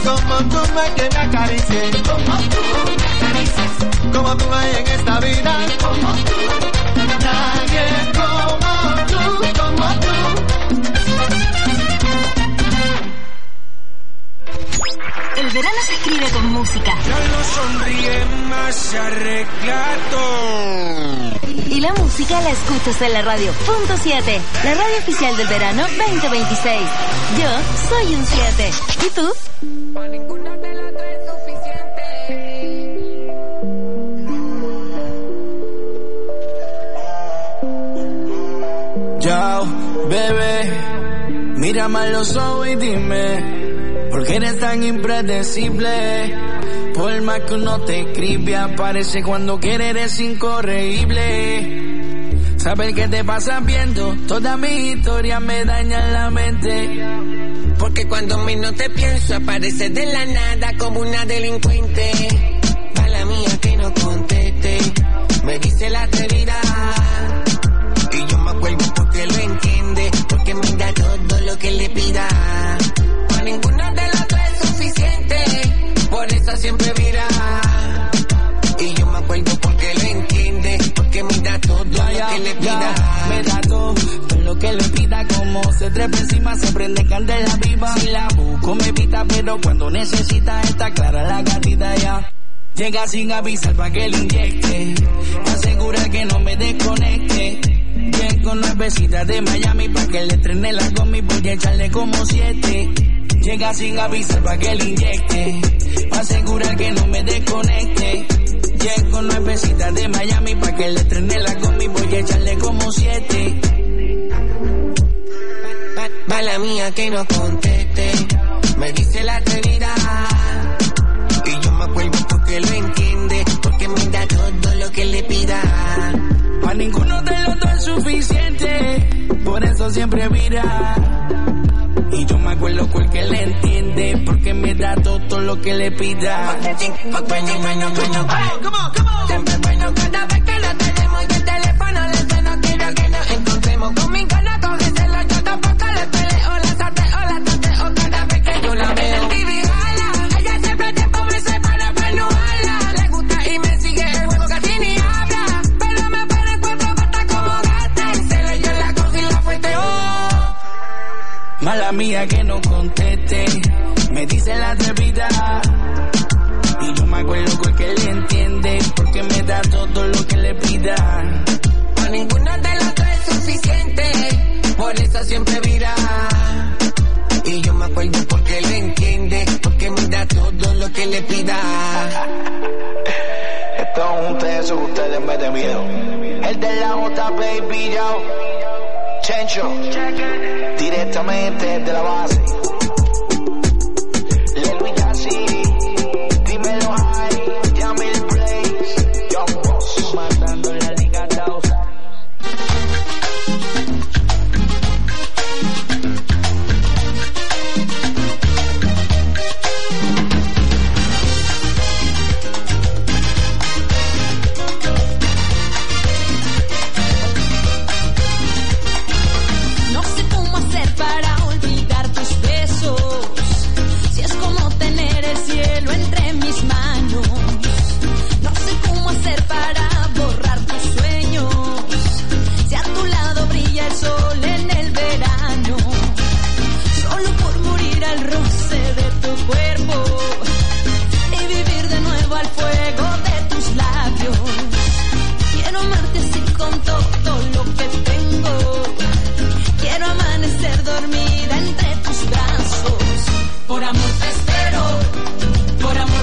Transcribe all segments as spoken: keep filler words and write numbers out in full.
Como tú no hay que me acaricie, como tú me acaricias, como tú no hay en esta vida, como tú, nadie como tú, como tú. El verano se escribe con música. Ya no sonríe más arreglado. Y la música la escuchas en la radio. Punto siete, la radio oficial del verano veinte veintiséis. Yo soy un siete. ¿Y tú? Para ninguna de las tres es suficiente. Yo, bebé, mírame a los ojos y dime, ¿por qué eres tan impredecible? Por más que uno te escribe, aparece cuando quiere, eres incorregible. Saber qué te pasa viendo, toda mi historia me daña la mente. Porque cuando menos te pienso, apareces de la nada como una delincuente. Mala mía que no conteste, me dice la atrevida. Y yo me acuerdo porque lo entiende, porque me da todo lo que le pida. Para ninguna de las tres es suficiente, por eso siempre vira. Y yo me acuerdo porque lo entiende, porque me da todo ya, ya, lo que le pida. Ya, me da todo, todo lo que le pida. Como se trepa encima, se prende candela viva. Si la busco me evita, pero cuando necesita está clara la gatita ya. Llega sin avisar pa' que le inyecte, asegura que no me desconecte. Llego nuevecita de Miami pa' que le estrene la gomi, voy a echarle como siete. Llega sin avisar pa' que le inyecte, asegurar que no me desconecte. Llego nuevecita de Miami pa' que le estrene la gomi, voy a echarle como siete. Mala mía que no conteste, me dice la atrevida. Y yo me acuerdo porque lo entiende, porque me da todo lo que le pida. Pa' ninguno de los dos es suficiente, por eso siempre vira. Y yo me acuerdo porque le entiende, porque me da todo lo que le pida. Siempre bueno cada vez que lo tenemos y el teléfono le suena, quiero que nos encontremos. Con mi gana cógeselo, yo tampoco le peleo. La sateo, la tateo cada vez que yo la veo. El T V jala, ella siempre tiempo me separa para no hablar. Le gusta y me sigue el juego, casi ni habla. Pero me pone cuatro patas como gata. Y se le yo la cosa y la fueteo. Mala mía que no conteste, me dice la atrevida. Y yo me acuerdo porque le entiende, porque me da todo lo que le pida. A ninguna de las tres es suficiente, por eso siempre vira. Y yo me acuerdo porque le entiende, porque me da todo lo que le pida. Esto es un teso que ustedes me den miedo. El de la J, baby, yo. Chencho, directamente desde la base. Lelo y Yassi, dímelo high, Yamil Blaze, Young Boss, matando la liga dos. Por amor te espero, por amor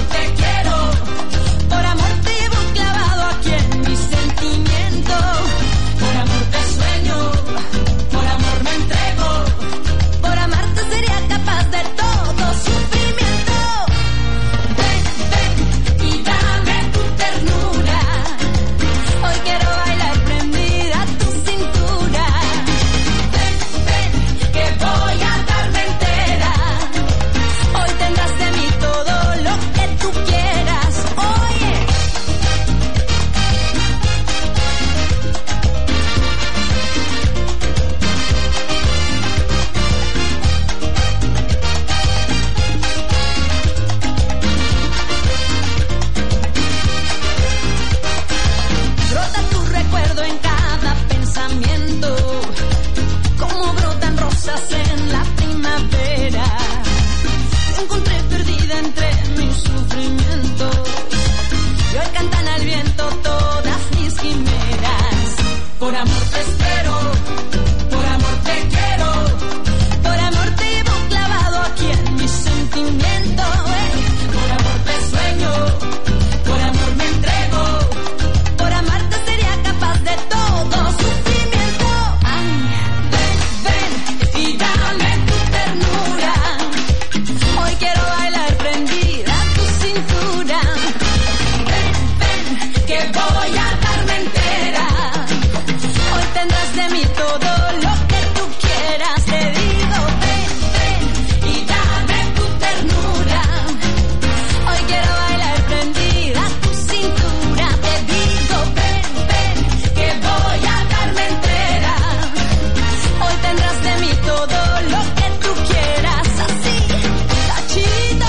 sufrimiento. Y hoy cantan al viento todas mis quimeras. Por amor te espero, por amor te quiero, por amor te llevo clavado aquí en mi sentimiento. Eh. Por amor te sueño, por amor me entrego, por amarte sería capaz de todo sufrimiento. Ay, ven, ven y dame tu ternura. Hoy quiero bailar prendida a tu cintura. Ven, ven, que voy a darme entera. Hoy tendrás de mí todo lo que tú quieras. Te digo, ven, ven y dame tu ternura. Hoy quiero bailar prendida a tu cintura. Te digo, ven, ven, que voy a darme entera. Hoy tendrás de mí todo lo que tú quieras. Así, cachito.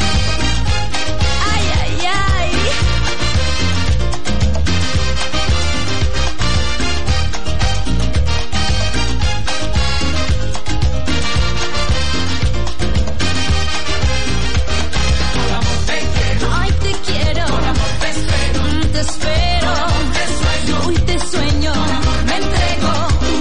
Ay, ay, ay. Ay, te quiero, Mm, te espero, hoy te sueño, me entrego,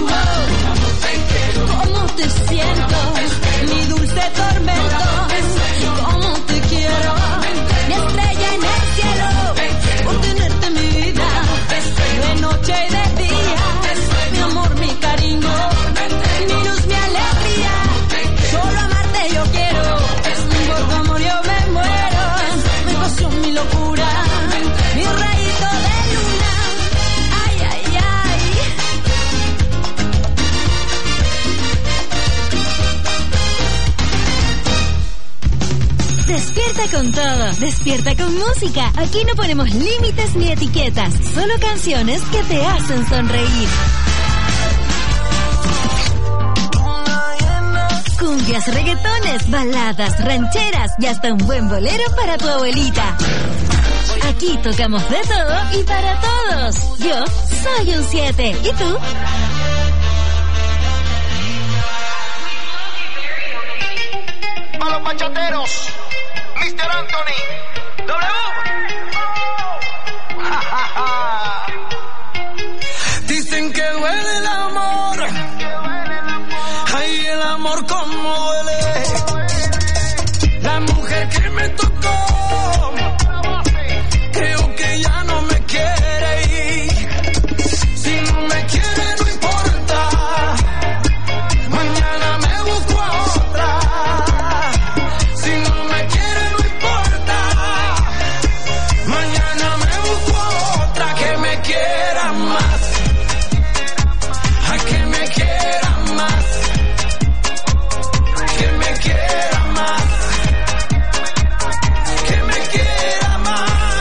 oh, cómo te siento, mi dulce tormento, cómo te quiero, mi estrella en el cielo, por tenerte en mi vida, de noche y de día, mi amor, mi cariño, mi luz, mi alegría, solo amarte yo quiero, por tu amor yo me muero, mi pasión, mi locura, mi rayito de luna, ay, ay, ay. Despierta con todo, despierta con música. Aquí no ponemos límites ni etiquetas, solo canciones que te hacen sonreír. Cumbias, reggaetones, baladas, rancheras y hasta un buen bolero para tu abuelita. Aquí tocamos de todo y para todos. Yo soy un siete. ¿Y tú? A los bachateros, mister Anthony, W. Ja, ja, ja. Dicen que duele el amor. Ay, el amor como duele. La mujer que me tocó, creo que ya no me quiere ir. Si no me quiere no importa, mañana me busco a otra. Si no me quiere no importa, mañana me busco a otra que me quiera más. Ay, que me quiera más. Que me quiera más, que me quiera más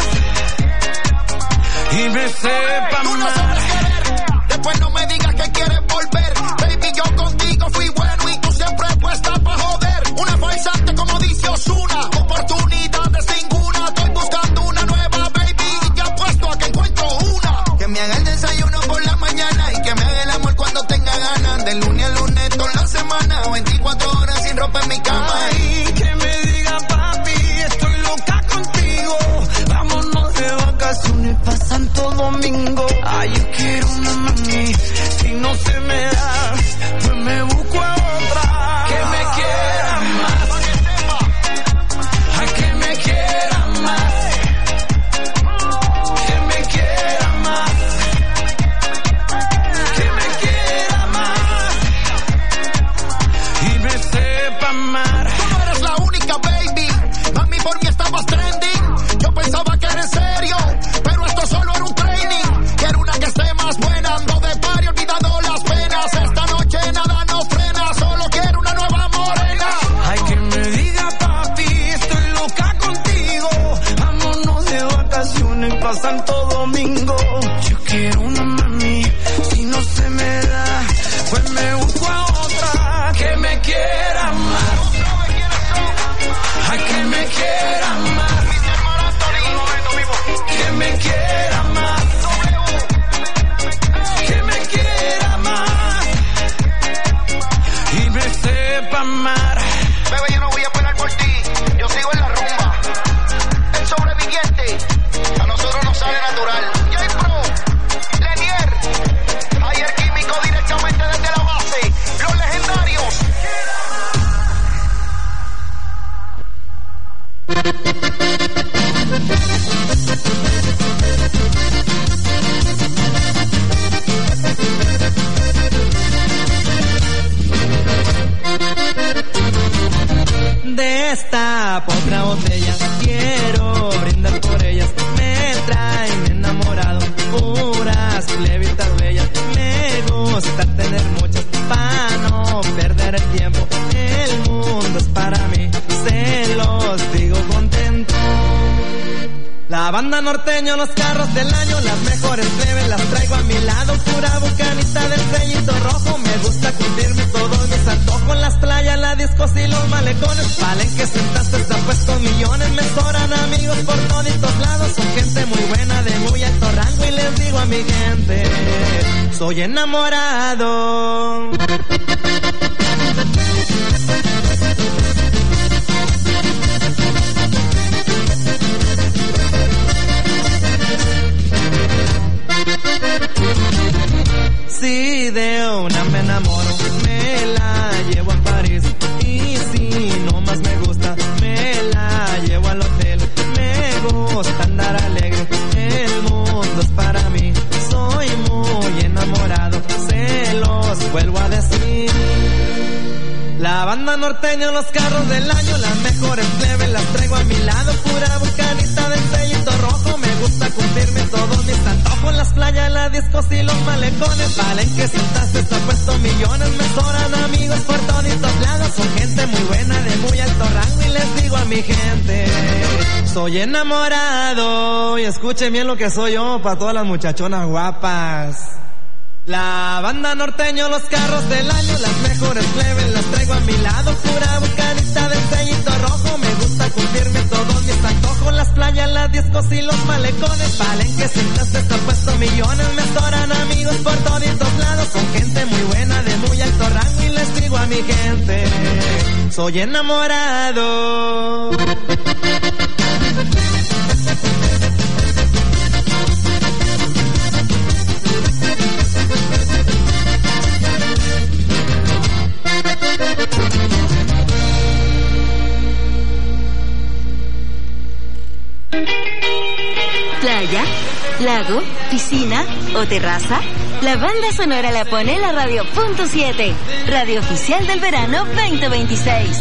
y me sepa Tú no más. sabes querer, después no me digas que quieres volver. Baby, yo contigo fui bueno y tú siempre puesta pa' joder. Una farsante como dice Ozuna, oportunidades ninguna. Estoy buscando una nueva, baby, y te apuesto a que encuentro una. Que me haga el desayuno por la mañana y que me haga el amor cuando tenga ganas. De lunes a lunes toda la semana, veinticuatro horas sin ropa en mi cama. Ay, que me diga papi, estoy loca contigo. Vámonos de vacaciones pa' Santo Domingo. Ay, yo quiero una mami, si no se me da, pues me busco a otra. Que me quiera más. Ay, que me quiera más. Que me quiera más. Que me quiera más. Y me sepa amar. Tú no eres la única, baby. Mami, por mí estabas trending. Yo pensaba que era en serio, pero esto solo era un training. Quiero una que esté más buena, ando de party olvidando las penas. Esta noche nada nos frena, solo quiero una nueva morena. Ay, que me diga papi, estoy loca contigo. Vámonos de vacaciones pa' Santo Domingo. Yo quiero una mami, si no se me da, pues me busco a otra. Que me quiera más. Ay, que me quiera más. Que me quiera más. Que me quiera más. Y me sepa amar. Bebé, yo no voy a esperar por ti, yo sigo en la rumba. Destapo otra botella, quiero brindar por ellas. Me traen enamorado, puras plebitas bellas. Me gusta tener muchas para no perder el tiempo. El mundo es para mí, se los digo contento. La banda norteño, los carros del año, las mejores plebes las traigo a mi lado. Pura bucanita del sellito rojo, me gusta cumplirme todos mis antojos. Las playas, las discos y los malecones, valen que sentaste, se han puesto millones. Me sobran amigos por toditos lados, son gente muy buena de muy alto rango. Y les digo a mi gente, soy enamorado. Si de una me enamoro, me la llevo a París. Y si no más me gusta, me la llevo al hotel. Me gusta andar alegre, el mundo es para mí. Soy muy enamorado, se los vuelvo a decir. La banda norteño, los carros del año, las mejores plebes las traigo a mi lado. Pura bucanita del sellito rojo, me gusta cumplirme todos mis antojos. Las playas, las discos y los malecones, valen que sentaste, se han puesto millones. Me sobran amigos por toditos lados, son gente muy buena de muy alto rango. Y les digo a mi gente, soy enamorado. Y escuchen bien lo que soy yo, para todas las muchachonas guapas. La banda norteño, los carros del año, las mejores plebes las traigo a mi lado. Pura bucanita del sellito rojo, me gusta cumplirme todos mis antojos. Las playas, las discos y los malecones, valen que sentaste, se han puesto millones. Me adoran amigos por toditos lados, son gente muy buena de muy alto rango. Y les digo a mi gente, soy enamorado. Playa, lago, piscina o terraza, la banda sonora la pone la radio punto siete, radio oficial del verano veinte veintiséis.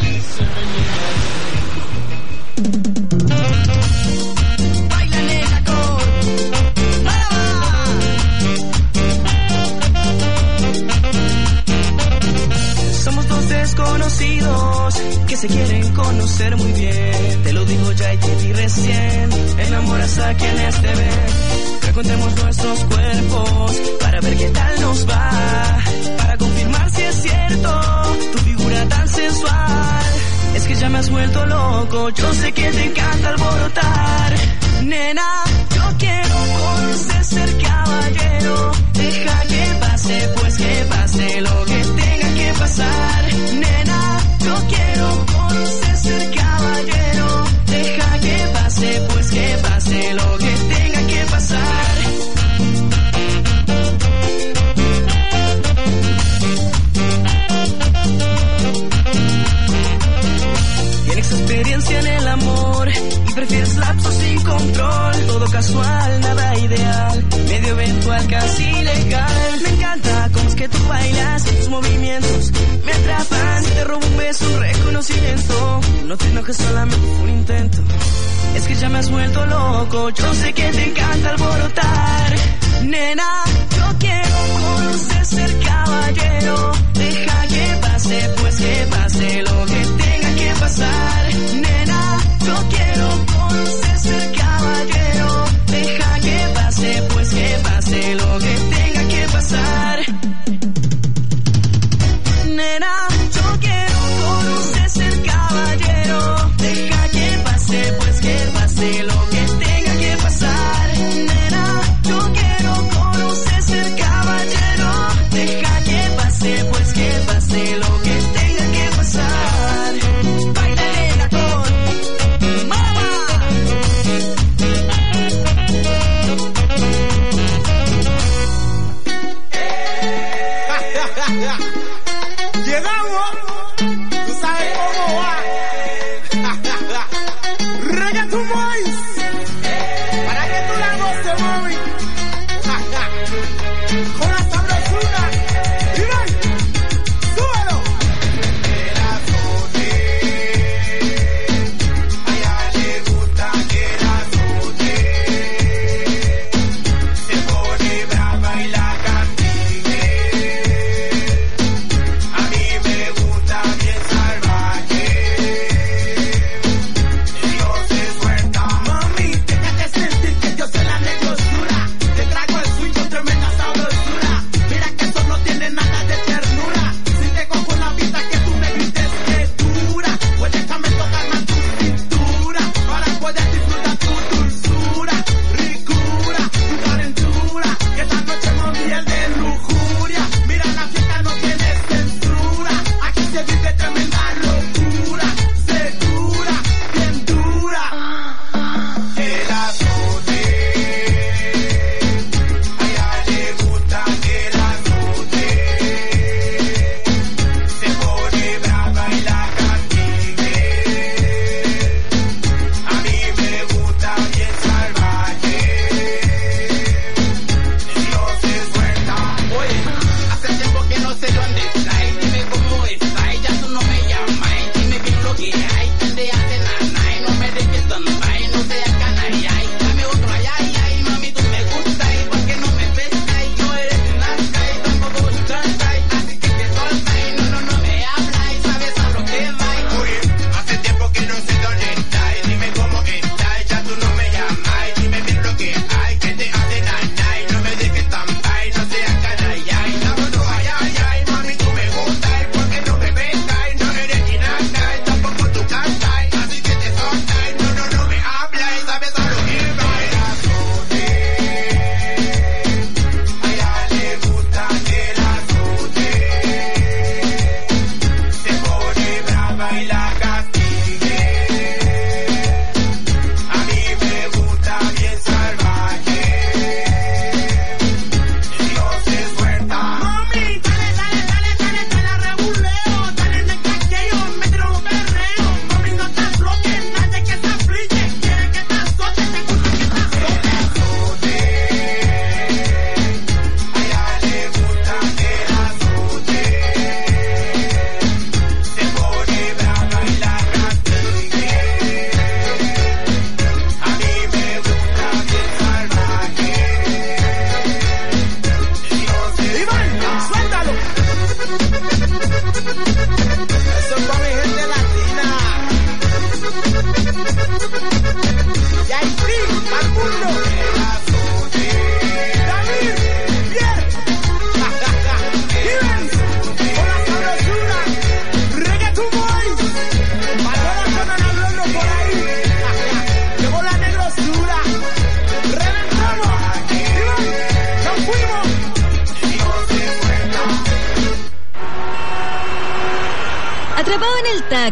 Desconocidos que se quieren conocer muy bien. Te lo digo ya y te di recién. Enamoras a quienes te ven. Frecuentemos nuestros cuerpos para ver qué tal nos va. Para confirmar si es cierto tu figura tan sensual. Es que ya me has vuelto loco. Yo sé que te encanta alborotar. Nena, yo quiero conocer ser caballero. Deja que pase, pues que pase lo que tenga que pasar. Nena, yo quiero conocer ser caballero. Deja que pase, pues que pase lo que tenga que pasar. Tienes experiencia en el amor y prefieres lapsos sin control. Todo casual, nada ideal, medio eventual, casi legal. Me encanta cómo es que tú bailas, tus movimientos me atrapan. Te robo un beso, un reconocimiento. No te enojes, solamente fue un intento. Es que ya me has vuelto loco. Yo sé que te encanta alborotar. Nena, yo quiero conocer ser caballero. Deja que pase, pues que pase lo que tenga que pasar. Nena, yo quiero conocer ser caballero. Deja que pase, pues que pase lo que tenga que pasar. Nena, yo quiero conocer ser caballero. Deja que pase, pues que pase lo que tenga que pasar. Nena, yo quiero conocer ser caballero. Deja que pase, pues que pase lo que tenga que pasar. Baila nena con mamá. Llegamos, tú sabes cómo va.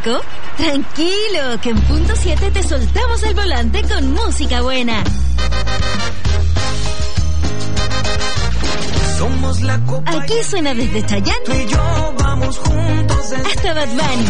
tráfico? Tranquilo, que en punto siete te soltamos el volante con música buena. Somos la copa. Aquí suena desde Chayanne. Tú y yo vamos juntos hasta Bad Bunny.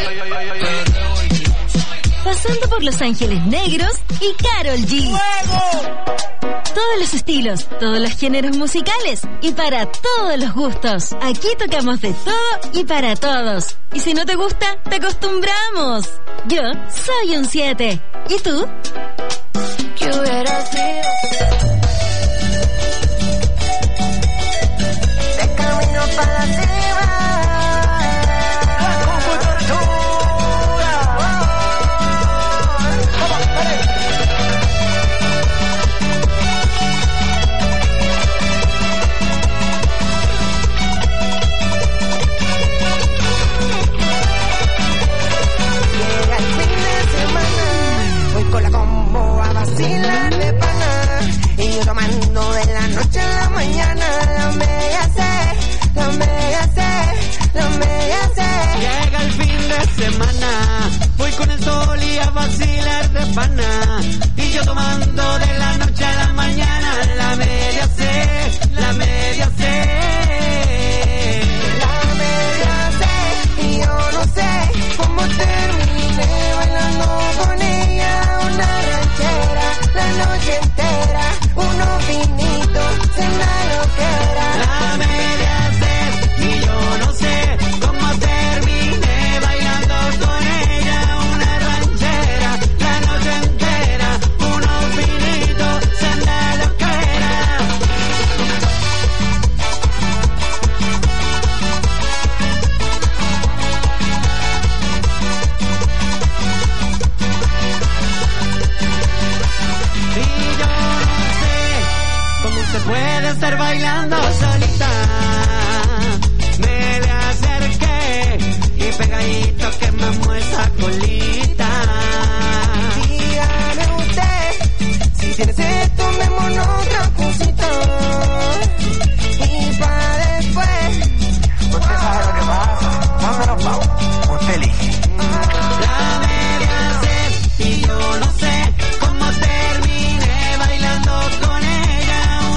Pasando por Los Ángeles Negros y Karol G. ¡Fuego! Todos los estilos, todos los géneros musicales y para todos los gustos. Aquí tocamos de todo y para todos. Y si no te gusta, te acostumbramos. Yo soy un siete. ¿Y tú? ¿Qué hubiera sido? De camino para la cima. Tomando de la noche a la mañana, la media C, la media C, la media C. Llega el fin de semana, voy con el sol y a vacilar de pana. Y yo tomando de la noche a la mañana, la media C, la media C. La media C, y yo no sé cómo terminé bailando con ella una ranchera la noche entera. Uno finito, cena lo que era. La media C, y yo no sé cómo terminé bailando con ella una ranchera la noche entera. Uno finito, cena lo que era. Y yo se puede estar bailando solita. Me le acerqué y pegadito que me esa colita. Dígame usted, si tiene sed, tomémonos otra cosita. Y pa' después, usted sabe lo que pasa. ¿Dónde nos vamos? Usted elige. La media sed y yo no sé cómo terminé bailando con ella.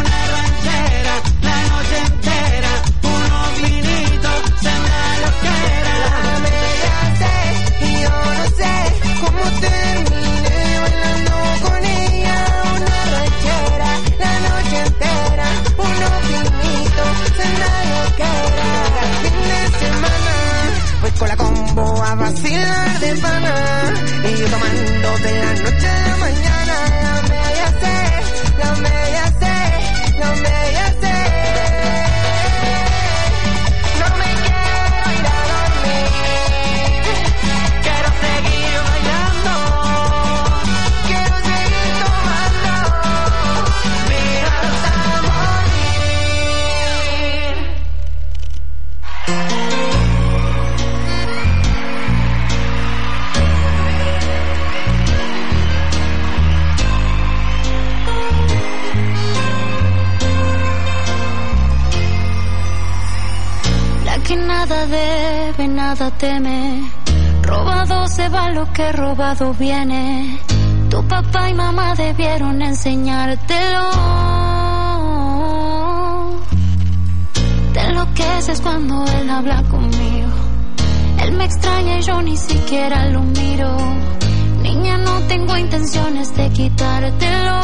La noche entera, unos vinitos, cena lo que era. La media C, y yo no sé cómo terminé bailando con ella una ranchera la noche entera. Unos vinitos, cena lo que era. El fin de semana, voy con la combo a vacilar de pana. Y yo tomando de la noche a la mañana. La media C, la media C, la media C. Que nada debe, nada teme. Robado se va lo que robado viene. Tu papá y mamá debieron enseñártelo. Te enloqueces cuando él habla conmigo. Él me extraña y yo ni siquiera lo miro. Niña, no tengo intenciones de quitártelo,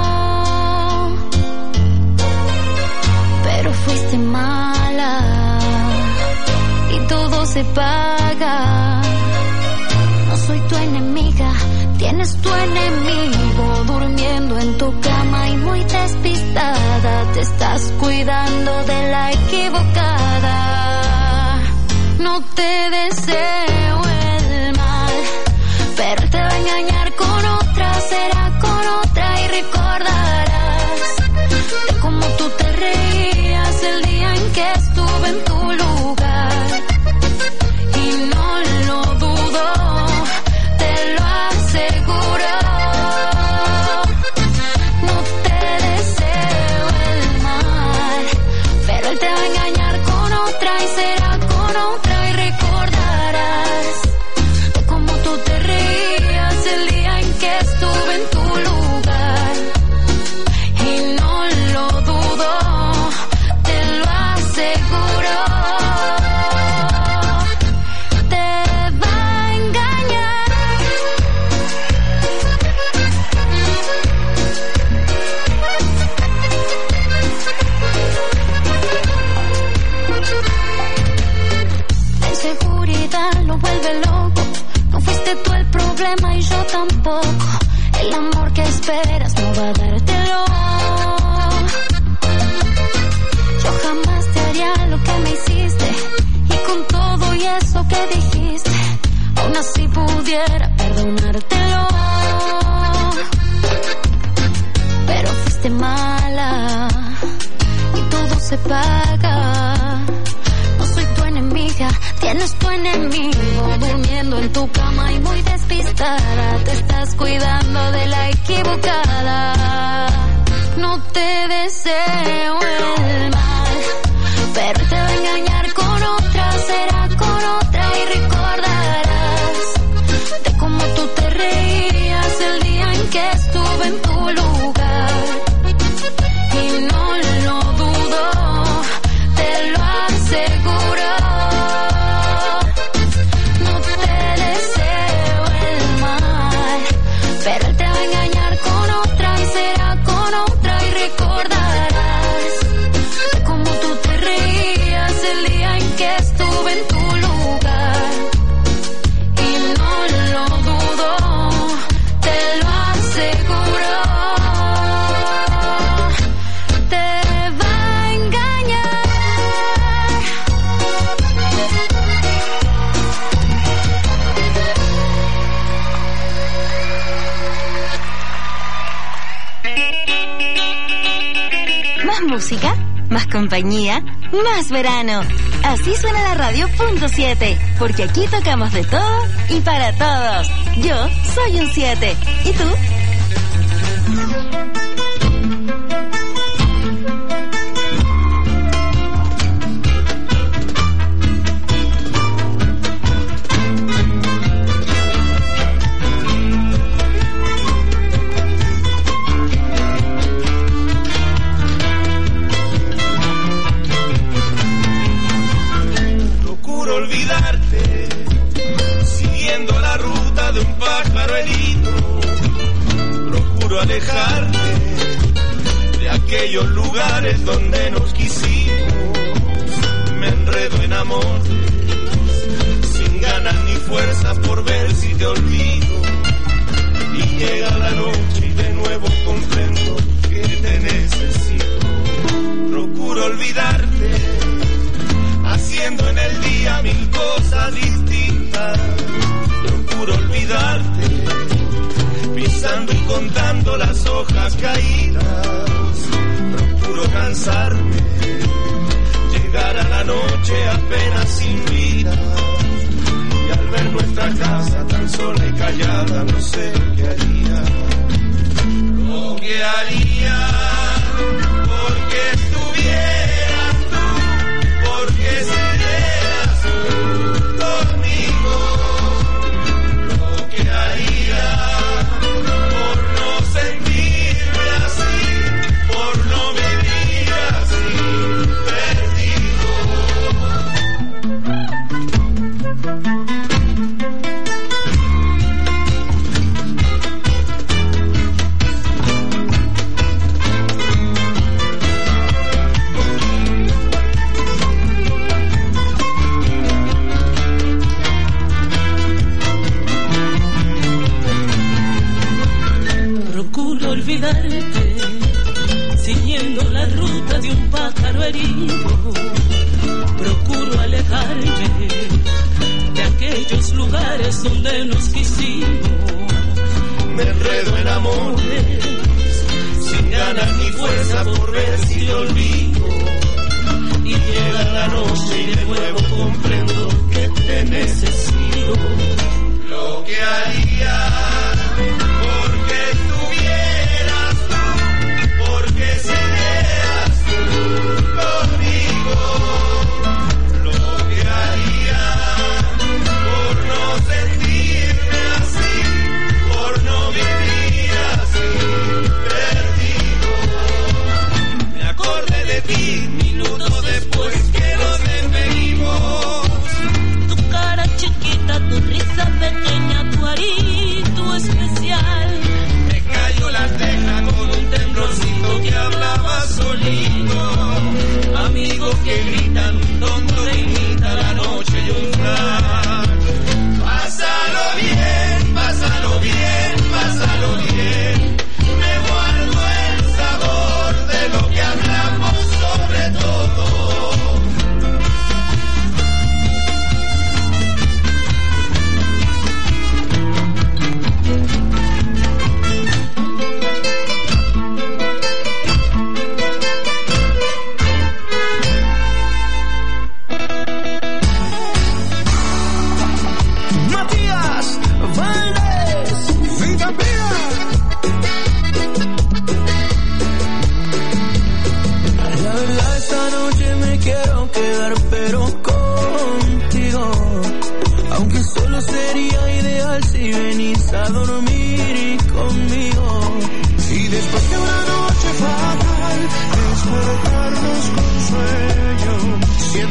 pero fuiste mala y todo se paga. No soy tu enemiga, tienes tu enemigo durmiendo en tu cama y muy despistada. Te estás cuidando de la equivocada. No te deseo el mal, pero te va a engañar con otra, será con otra y recordarás de cómo tú te reías el día en que estuve en tu lugar. Y no lo dudo, te lo aseguro. No te deseo el mal, pero él te va a engañar con otra y será con otra y recordarás estuve en tu lugar. Y no lo dudo, te lo aseguro. Te va a engañar. La inseguridad lo vuelve loco. No fuiste tú el problema y yo tampoco. El amor que esperas no va a dártelo. Yo jamás te haría lo que me hiciste. Y con todo y eso que dijiste, aún así pudiera perdonártelo. Pero fuiste mala y todo se paga. No soy tu enemiga, tienes tu enemigo durmiendo en tu cama y muy despistada. Te estás cuidando de la equivocada. No te deseo el mal, pero él te va a engañar con otra, será con otra y recordarás de cómo tú te reías el día en que estuve en tu lugar. Y no lo dudo, te lo aseguro. No te deseo el mal, pero él te va a engañar con otra y será con otra y recordarás de cómo tú te reías el día en que estuve en tu lugar. Y no lo dudo, te lo aseguro. Te va a engañar. Más música, más compañía, más verano. Así suena la radio punto siete, porque aquí tocamos de todo y para todos. Yo soy un siete. ¿Y tú? Procuro olvidarte, siguiendo la ruta de un pájaro herido. Procuro alejarte de aquellos lugares donde nos quisimos. Me enredo en amores, sin ganas ni fuerzas por ver si te olvido. Y llega la noche y de nuevo comprendo que te necesito. Procuro olvidarte, haciendo en el día mil cosas distintas. Procuro olvidarte, pisando y contando las hojas caídas. Procuro cansarme, llegar a la noche apenas sin vida. Y al ver nuestra casa tan sola y callada, no sé qué haría. Lo que haría porque estuvieras tú, porque serías tú conmigo. Lo que haría por no sentirme así, por no vivir así, perdido. Procuro olvidarte, siguiendo la ruta de un pájaro herido. Procuro alejarme de aquellos lugares donde nos quisimos. Me enredo en amores, sin ganas ni fuerza por ver si te olvido. Y llega la noche y de nuevo comprendo que te necesito. Lo que haría porque estuvieras tú, porque serías tú conmigo. Lo que haría por no sentirme así, por no vivir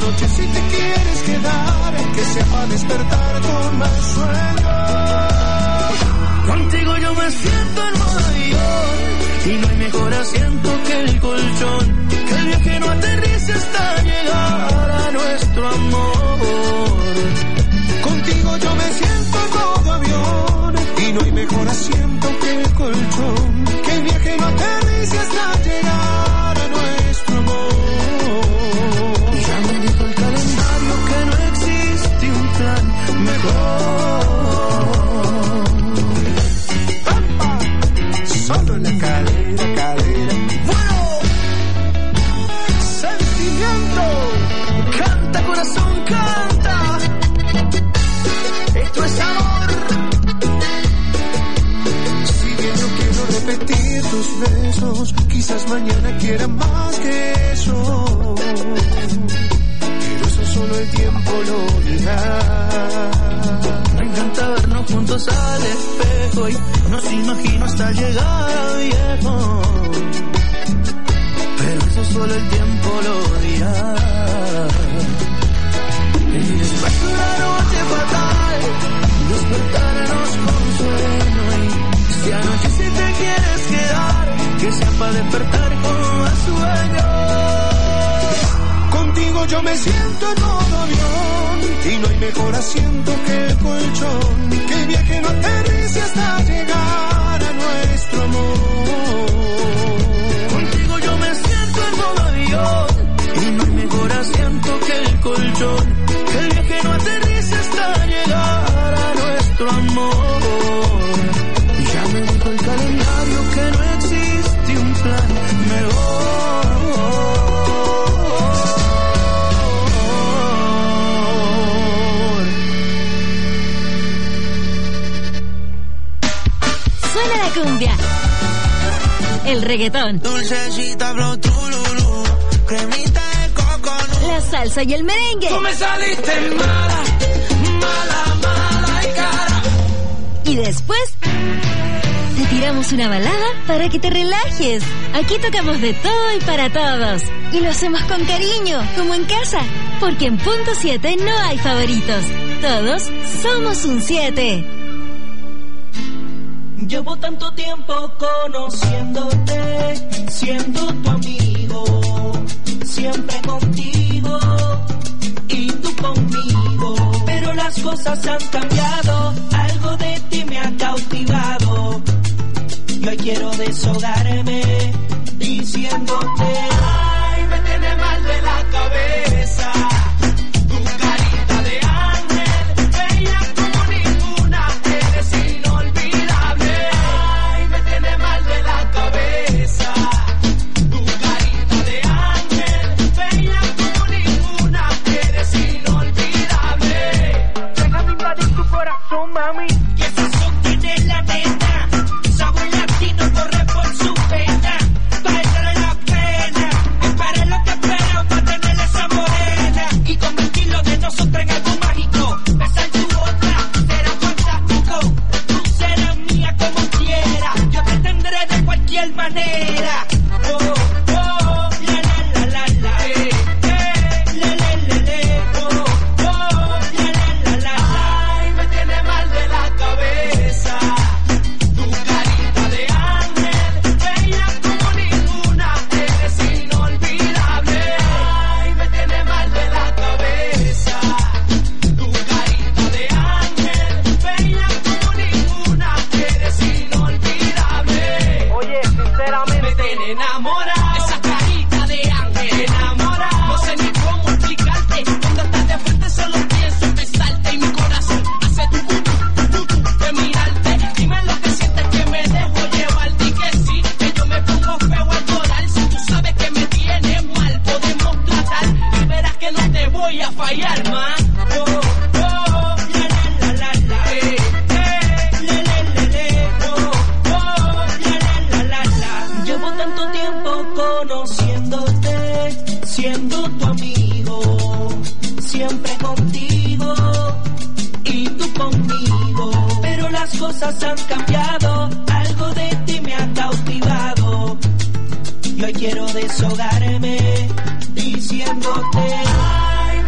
noche si te quieres quedar, que sea para despertar con más sueño. Contigo yo me siento en modo avión y no hay mejor asiento que el colchón. Que el viaje no aterrice hasta llegar a nuestro amor. Contigo yo me siento en modo avión y no hay mejor asiento que el colchón. Que el viaje no aterrice hasta llegar a nuestro amor. Ya me dijo el calendario que no existe un plan mejor. Solo en la cadera, cadera. Bueno, sentimiento. Canta corazón, canta. Esto es amor. Si bien yo quiero repetir tus besos, quizás mañana quiera más que eso. Pero eso solo el tiempo lo dirá. Me encanta vernos juntos al espejo y nos imagino hasta llegar a viejo. Pero eso solo el tiempo lo dirá. Y después de una noche fatal, despertarnos con sueño. Y si anoche si te quieres quedar, que sea para despertar con más sueño. Contigo yo me siento en modo avión y no hay mejor asiento que el colchón. Que el viaje no aterrice hasta llegar a nuestro amor. Contigo yo me siento en modo avión y no hay mejor asiento que el colchón. Que el viaje no aterrice hasta llegar a nuestro amor. Y ya me dijo el calendario que no existe un plan mejor. Suena la cumbia, el reggaetón, Dulcecita, flow, trululú, cremita de coconut. la salsa y el merengue. Tú me saliste mala, mala, mala y cara. Y después te tiramos una balada para que te relajes. Aquí tocamos de todo y para todos. Y lo hacemos con cariño, como en casa. Porque en Punto siete no hay favoritos. Todos somos un siete. Llevo tanto tiempo conociéndote, siendo tu amigo, siempre contigo y tú conmigo. Pero las cosas han cambiado, algo de ti me ha cautivado. Y hoy quiero deshogarme diciéndote, ay, me tiene mal de la cabeza. Tu carita de ángel, bella como ninguna, eres inolvidable. Ay, me tiene mal de la cabeza. Tu carita de ángel, bella como ninguna, eres inolvidable. Déjame invadir tu corazón, mami. Y esa son tiene la neta, sabor latino corre por su pena. Vale la pena, espera lo que espero para tener esa morena y convertirlo de nosotros en algo mágico. Besar tu boca será fantástico. Tú serás mía como quiera, yo te tendré de cualquier manera. Oh, oh, la la la la la, eh, eh, le le le le, oh, oh, la la la la la. Ay, me tiene mal de la cabeza. Tu carita de ángel, bella como ninguna, eres inolvidable. Ay, me tiene mal de la cabeza. Tu carita de ángel, bella como ninguna, eres inolvidable. Oye, sinceramente me tiene enamorado. Esa carita de ángel me enamora. No sé ni cómo explicarte. Cuando estás de frente solo pienso en besarte y mi corazón hace tu tu tu tu de mirarte. Dime lo que sientes que me dejo llevar. Di que sí, que yo me pongo feo al llorar. Si tú sabes que me tienes mal, podemos tratar y verás que no te voy a fallar más. Oh, oh, la la la la la, eh, eh, le le le le, oh, oh, la la la la la. Llevo tanto tiempo conociéndote, siendo tu amigo, siempre contigo y tú conmigo. Pero las cosas han cambiado, algo de ti me ha cautivado. Y hoy quiero deshogarme diciéndote, ay,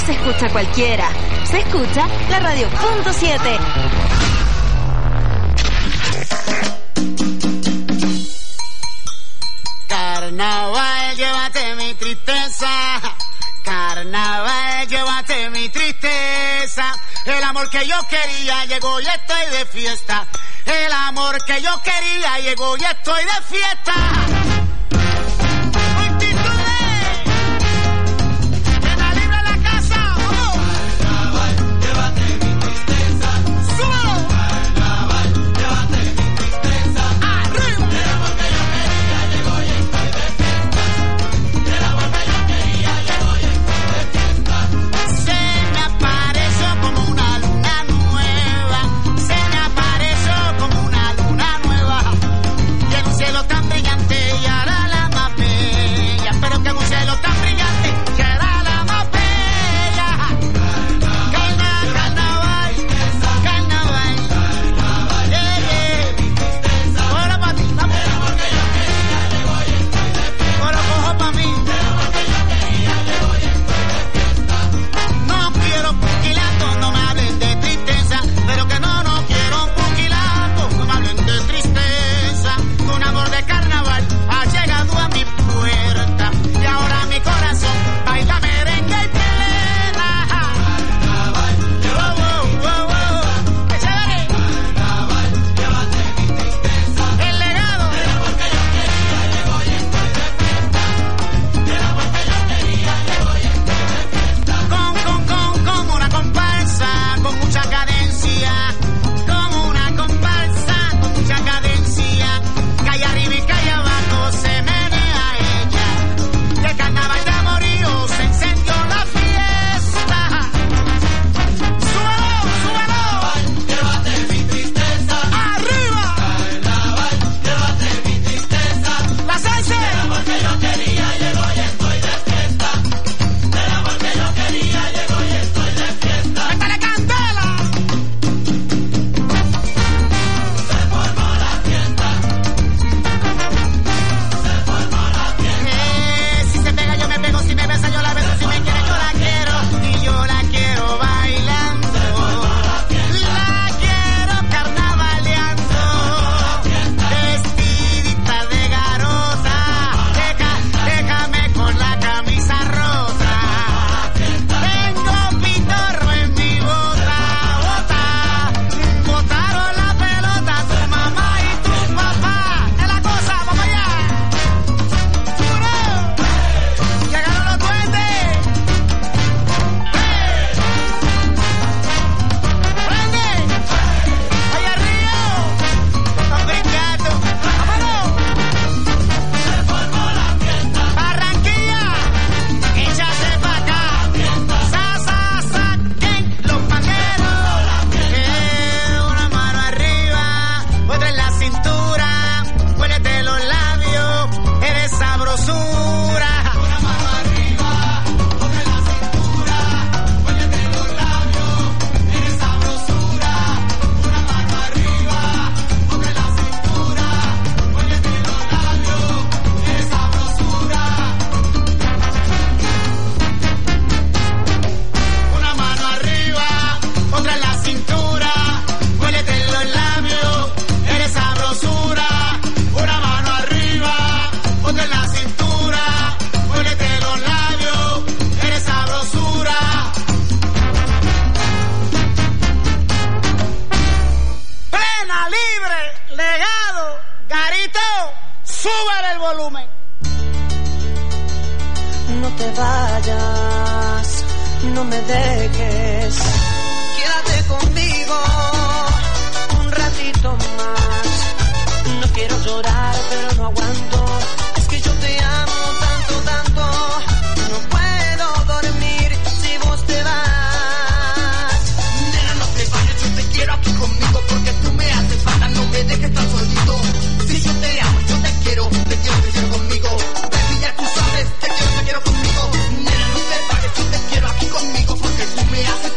se escucha cualquiera. Se escucha la radio punto siete. Carnaval, llévate mi tristeza. Carnaval, llévate mi tristeza. El amor que yo quería llegó y estoy de fiesta. El amor que yo quería llegó y estoy de fiesta. Me hace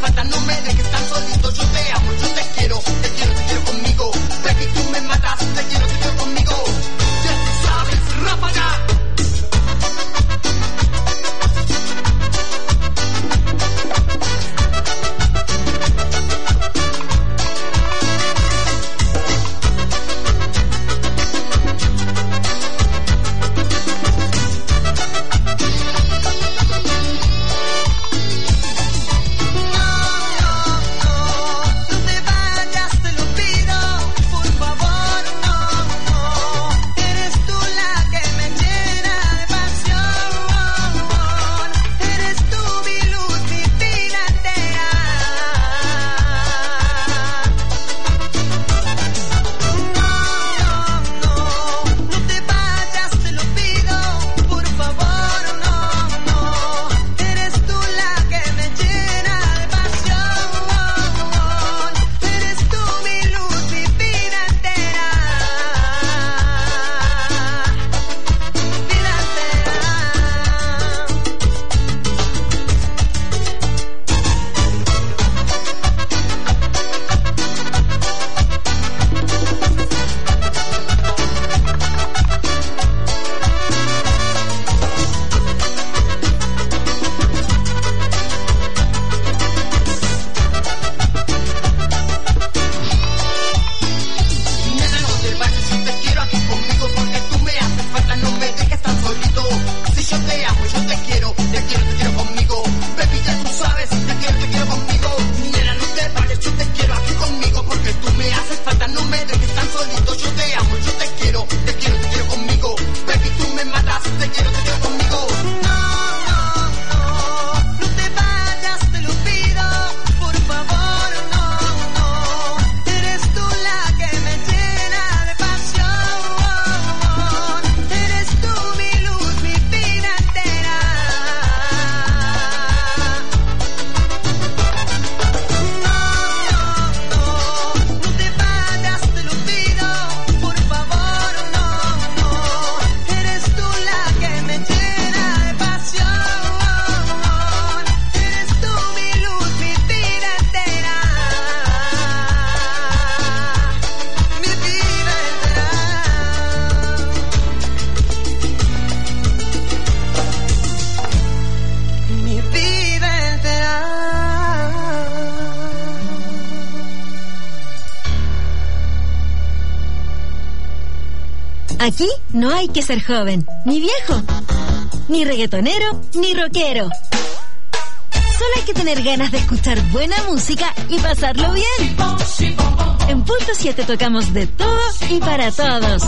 Aquí no hay que ser joven, ni viejo, ni reggaetonero, ni rockero. Solo hay que tener ganas de escuchar buena música y pasarlo bien. En Punto siete tocamos de todo y para todos.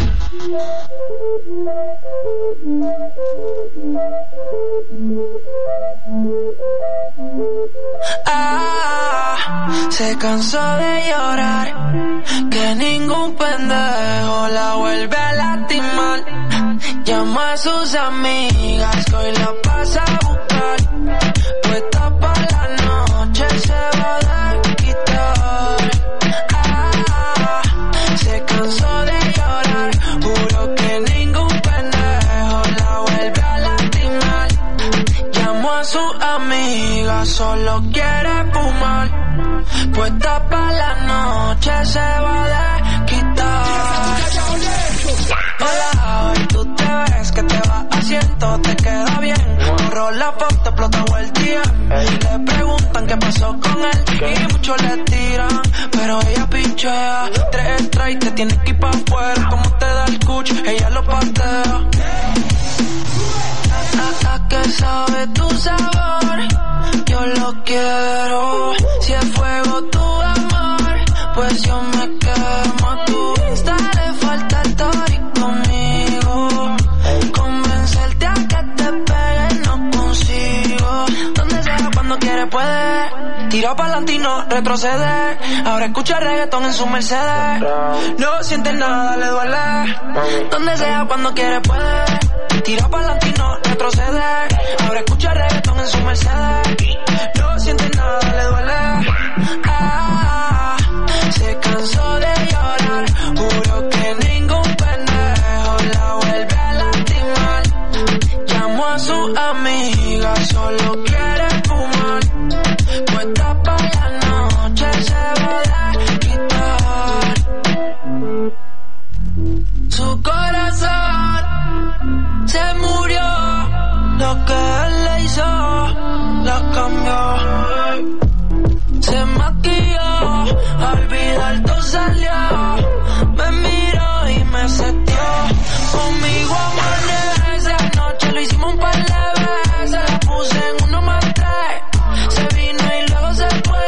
Ah, se cansó de llorar, que ningún pendejo la vuelve a lastimar. Llama a sus amigas que hoy la pasa a buscar. Puesta pa' la noche se va a desquitar. Ah, se cansó de llorar, juro que ningún pendejo la vuelve a lastimar. Llamó a sus amigas, solo quiere fumar. Puesta pa' la noche se va a desquitar. Hola, hoy tú te ves que te vas haciendo, te queda bien. Borró la foto, explotó el día. Le preguntan qué pasó con él y muchos le tiran, pero ella pinchea. Tres strikes, te tiene que ir pa' afuera. Como te da el cuch, ella lo patea. Hasta que sabe tu sabor, yo lo quiero. Si es fuego tu amor, pues yo me quemo. Tu Insta le falta el tori conmigo. Convencerte a que te pegue no consigo. Donde sea, cuando quiere puede. Tira pa'lante y no retrocede. Ahora escucha reggaetón en su Mercedes. No siente nada, le duele. Donde sea, cuando quiere puede. Tira pa'lante y no retrocede. Ahora escucha reggaetón en su Mercedes. No siente nada, le duele. Ah, se cansó de llorar, juro que ningún pendejo la vuelve a lastimar. Llamó a su amiga, solo quiere fumar. Puesta pa' la noche se va a desquitar. Su corazón se murió, lo que él le hizo la cambió. Se maquilló, a olvidar todo salió. Me miró y me setió. Conmigo amanece, anoche lo hicimos un par de veces. La puse en uno más tres, se vino y luego se fue.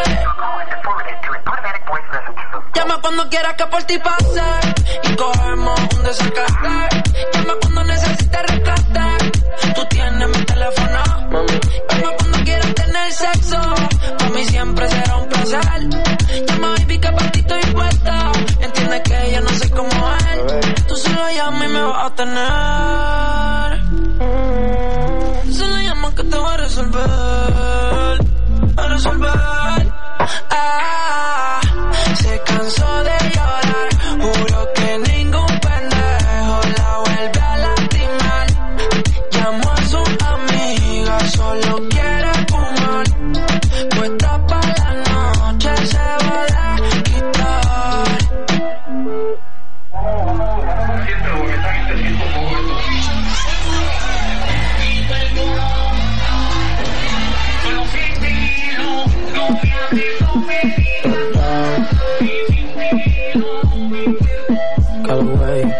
Llama cuando quieras que por ti pase y cogemos un desacate. Llama cuando necesites rescate, tú tienes mi teléfono. Llama cuando quieras tener sexo, para mí siempre será un placer. Llama baby que para ti estoy puesta. Entiende que yo no soy como él. Tú solo llama y me vas a tener. Tú solo llama que te voy a resolver, a resolver. Ah, se cansó de llorar, juro que ningún pendejo la vuelve a lastimar. Llamó a su amiga, solo quiere fumar. Puesta pa' la noche se va a desquitar. Callaway.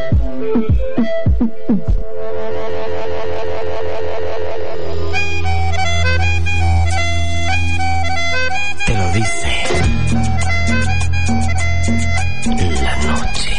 Te lo dice la noche.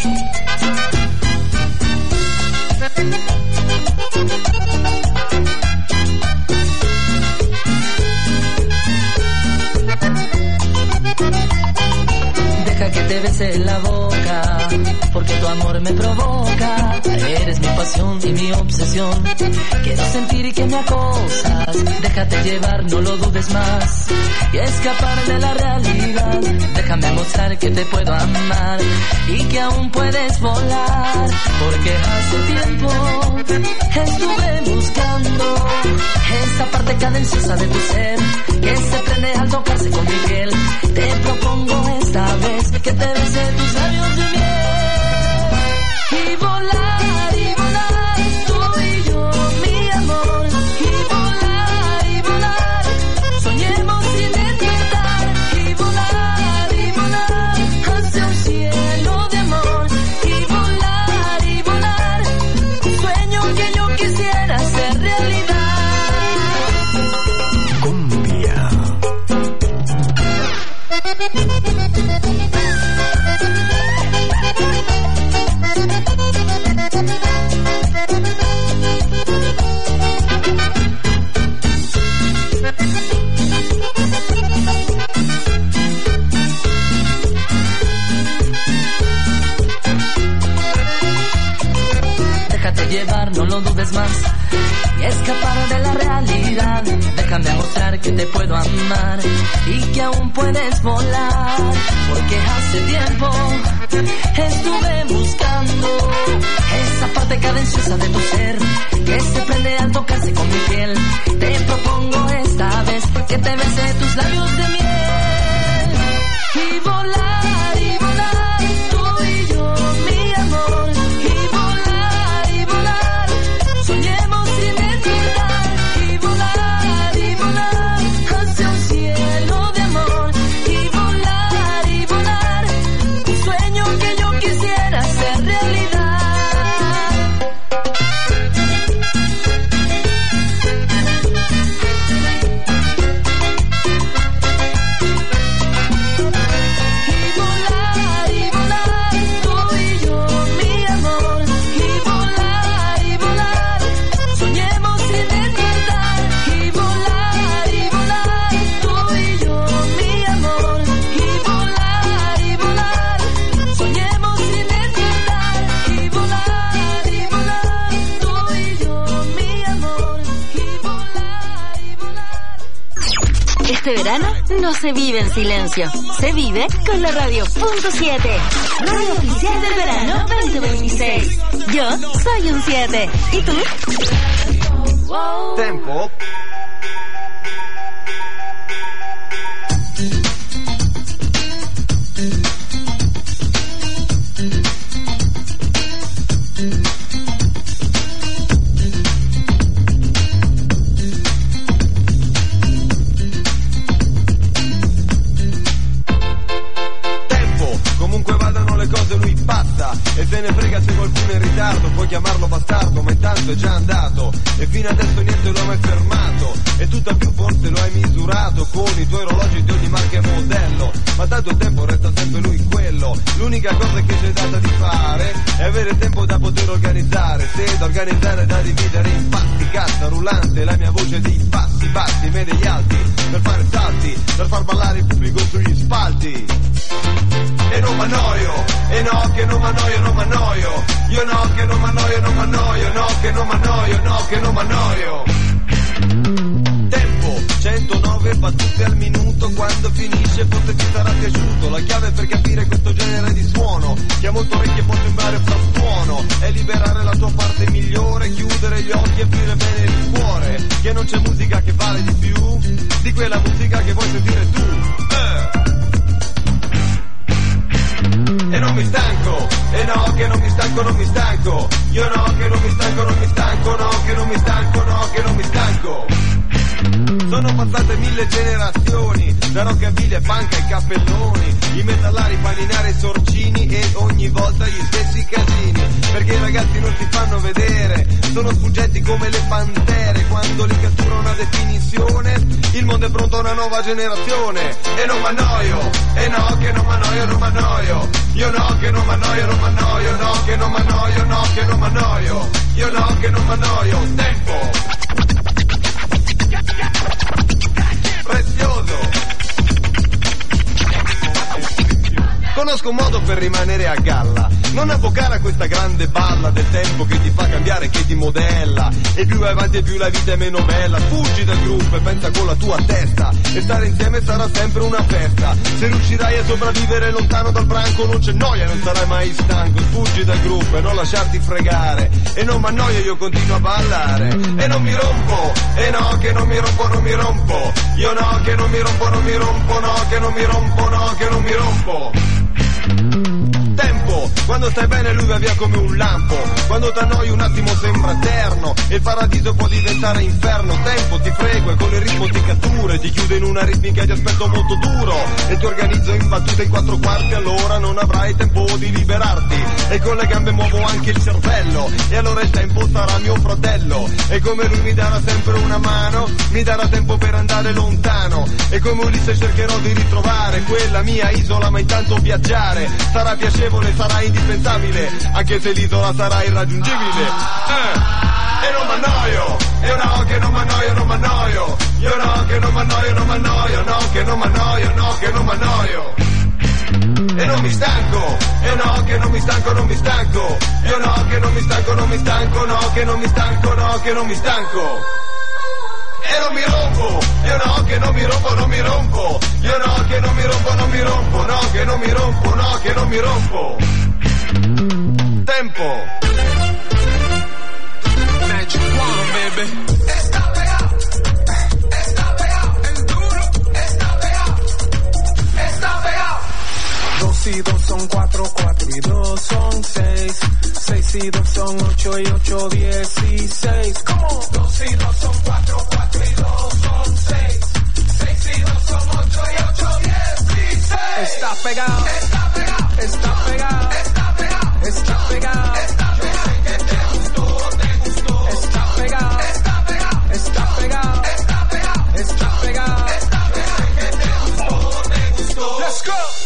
Deja que te bese la boca, porque tu amor me provoca. Eres mi pasión y mi obsesión. Quiero sentir que me acosas. Déjate llevar, no lo dudes más, y escapar de la realidad. Déjame mostrar que te puedo amar y que aún puedes volar, porque hace tiempo estuve buscando esa parte cadenciosa de tu ser que se prende al tocarse con mi piel. Te propongo esta vez que te bese tus labios de miel y volar, y volar, tú y yo, mi amor, y volar, y volar, soñemos sin despertar, y volar, y volar, hacia un cielo de amor, y volar, y volar, Déjate llevar, no lo dudes más y escapar de la realidad. Déjame mostrar que te puedo amar y que aún puedes volar, porque hace tiempo estuve buscando esa parte cadenciosa de tu ser que se prende al tocarse con mi piel. Te propongo esta vez que te bese tus labios de miel y volar y volar, tú y yo, mi amor, y volar y volar, soñemos sin despertar y volar y volar hacia un cielo de amor y volar y volar, un sueño que yo quisiera hacer realidad. Este verano no se vive en silencio, se vive con la radio punto siete, radio oficial del verano veinte veintiséis. Yo soy un siete. ¿Y tú? Tempo. E se ne frega se qualcuno è in ritardo, puoi chiamarlo bastardo, ma intanto è già andato e fino adesso niente lo ha mai fermato, e tutt'al più forse lo hai misurato con i tuoi orologi di ogni marca e modello, ma tanto il tempo resta sempre lui quello. L'unica cosa che c'è data di fare è avere tempo da poter organizzare, se da organizzare da dividere in pasti, cassa rullante, la mia voce di passi bassi, me degli alti, per fare salti, per far ballare il pubblico sugli spalti. E non m'annoio, e no che non m'annoio, non m'annoio, io no che non m'annoio, non m'annoio, no che non m'annoio, no che non m'annoio. Tempo, centonove battute al minuto, quando finisce forse ti sarà piaciuto. La chiave per capire questo genere di suono, che a molte orecchie può sembrare frastuono, è liberare la tua parte migliore, chiudere gli occhi e aprire bene il cuore, che non c'è musica che vale di più di quella musica che vuoi sentire tu. eh. E non mi stanco, e no che non mi stanco, non mi stanco, io no che non mi stanco, non mi stanco, no che non mi stanco, no che non mi stanco. Sono passate mille generazioni, da rockabilly, punk ai cappelloni, i metallari, i paninari, i sorcini e ogni volta gli stessi casini, perché i ragazzi non si fanno vedere, sono sfuggenti come le pantere, quando li cattura una definizione, il mondo è pronto a una nuova generazione. E non m'annoio, e no che non m'annoio, non m'annoio, io no che non m'annoio, non m'annoio, no che non m'annoio, no che non m'annoio, io no che non m'annoio. Tempo prezioso. Conosco un modo per rimanere a galla, non avvocare a questa grande balla del tempo che ti fa cambiare, che ti modella, e più vai avanti e più la vita è meno bella. Fuggi dal gruppo e pensa con la tua testa, e stare insieme sarà sempre una festa. Se riuscirai a sopravvivere lontano dal branco non c'è noia, non sarai mai stanco. Fuggi dal gruppo e non lasciarti fregare, e non m'annoio, io continuo a ballare. E non mi rompo, e no che non mi rompo, non mi rompo, io no che non mi rompo, non mi rompo, no che non mi rompo, no che non mi rompo. Tempo, Quando stai bene lui va via come un lampo, quando t'annoi un attimo sembra eterno, e il paradiso può diventare inferno. Tempo ti frego e con il ritmo ti cattura, ti chiude in una ritmica di aspetto molto duro, e ti organizzo in battute in quattro quarti, allora non avrai tempo di liberarti, e con le gambe muovo anche il cervello, e allora il tempo sarà mio fratello, e come lui mi darà sempre una mano, mi darà tempo per andare lontano, e come Ulisse cercherò di ritrovare quella mia isola, ma intanto viaggiare sarà piacevole, sarà indispensabile, anche se l'isola sarà irraggiungibile. Eh, e non m'annoio, io no che non m'annoio, non m'annoio, io no che non m'annoio, non m'annoio, no che non m'annoio, no che non m'annoio. E non mi stanco, e no che non mi stanco, non mi stanco, io no che non mi stanco, non mi stanco, no che non mi stanco, no che non mi stanco. E non mi rompo, io no che non mi rompo, non mi rompo, io no che non mi rompo, non mi rompo, no che non mi rompo, no che non mi rompo. Tempo. Magic one, baby. Está pegado, está pegado, el duro, está pegado, está pegado. Dos y dos son cuatro, cuatro y dos son seis, seis y dos son ocho y ocho dieciséis. ¿Cómo? Dos y dos son cuatro, cuatro y dos son seis, seis y dos son ocho y ocho dieciséis. Está pegado, está pegado, está pegado, está pegado, está pegado, está pegado. Yo sé que te gustó, te gustó. Está pegado, está pegado, está pegado, está pegado, está pegado, está pegado. Yo sé que te gustó, te gustó. Let's go.